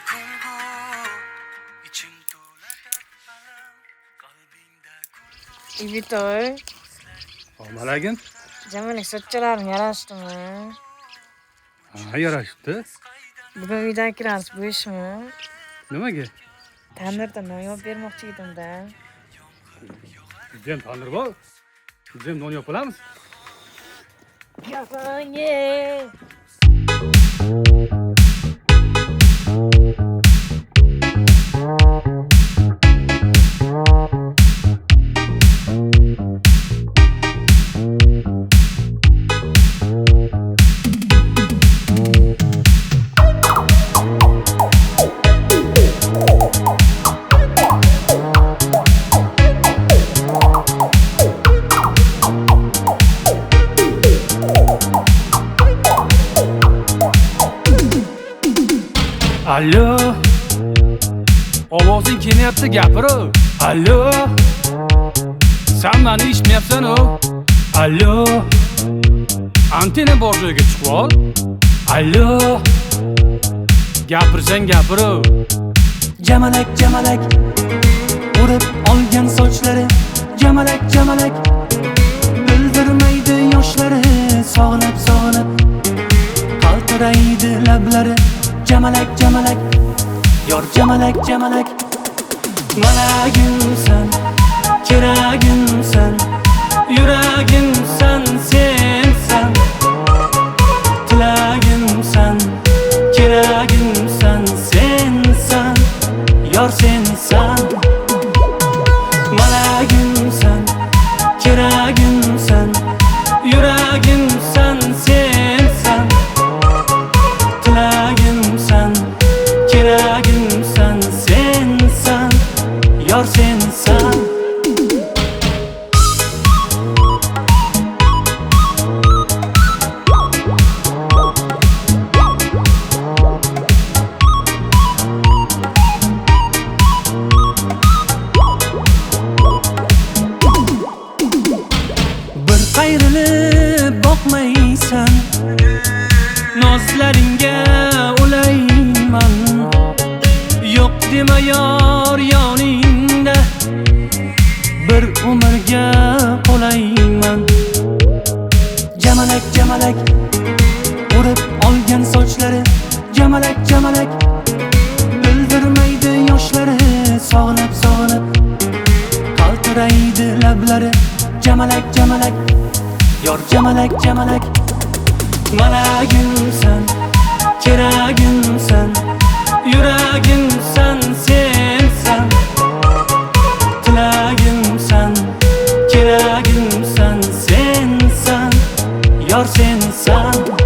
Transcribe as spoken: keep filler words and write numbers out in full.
kun bu, içim to'la dard alam, qalbingda kun. Ibitoy, Malagin? Jamila sochchalaring yarashdimi? Ha, yarashibdi. Bugun uydan kiramiz, bu ishmi? Nimaga? Tandirda non yopib bermoqchi edim-da. Bizam tandir bor. Bizam non yopamiz. Yapang-ye. Allo. Ovozing kelyapti, gapir. Allo. Sen meni eshitmayapsan-ku? Allo. Antena bor joyga chiqib ol. Allo. Gapirsang gapir. Jamalak jamalak urib olgan sochlari, jamalak jamalak bildirmaydi yoshlari, sog'inib sog'inib qaltiraydi lablari. Jamalak jamalak yor jamalak jamalak malagimsan, keragimsan, yuragimsan, sensan tilagimsan, keragimsan, sensan yor sensan malagimsan, keragimsan, yuragimsan, sensan tilagimsan, keragimsan, sensan yor sensan. Bir qayrilib boqmaysan, nozlaringga ulayman. Yo'q dema yor yoningda, bir umrga qolayman. Jamalak jamalak urib olgan sochlari, jamalak jamalak bildirmaydi yoshlari, sog'inib sog'inib qaltiraydi lablari. Jamalak jamalak yor jamalak jamalak malagimsan, keragimsan, yuragimsan, sensan tilagimsan, keragimsan, sensan yor sensan.